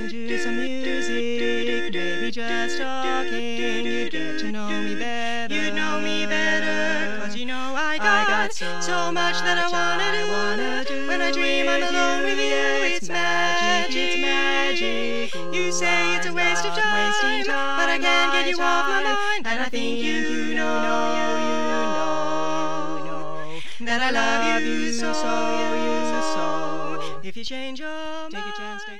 listen to some music, maybe just talking, you'd get to know me better. You'd know me better, 'cause you know I got so much that I wanna do. When I dream I'm alone with you, it's magic, it's magic. You say it's a waste of time, but I can't get you off my mind. And I think you know that I love you so. If you change your mind, take a chance.